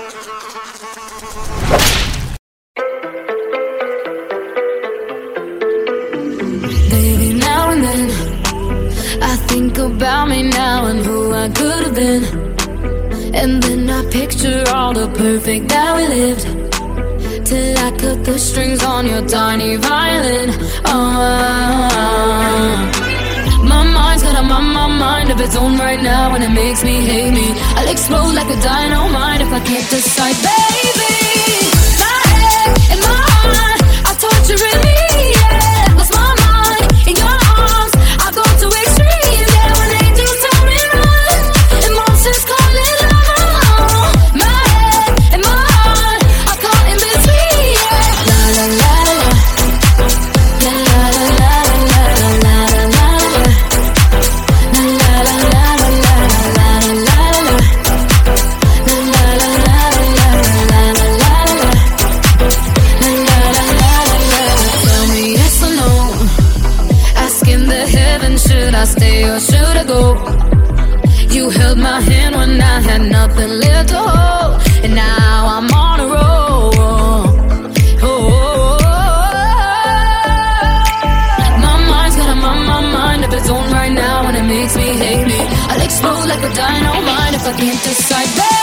Baby, now and then I think about me now and who I could have been. And then I picture all the perfect that we lived, till I cut the strings on your tiny violin. My mind's got my mind of its own right now, and it makes me hate me. I'll explode like a dynamite if I can't decide, baby. My head and my heart are torturing me, yeah. Lost my mind in your arms, I go to extremes, yeah. When angels tell me run, emotions call it love. My head and my heart are caught in between, yeah. La la la la, la la la la la la la la. Should I stay or should I go? You held my hand when I had nothing left to hold, and now I'm on a roll. My mind's got my mind of its own right now, and it makes me hate me. I'll explode like a dynamite if I can't decide, babe.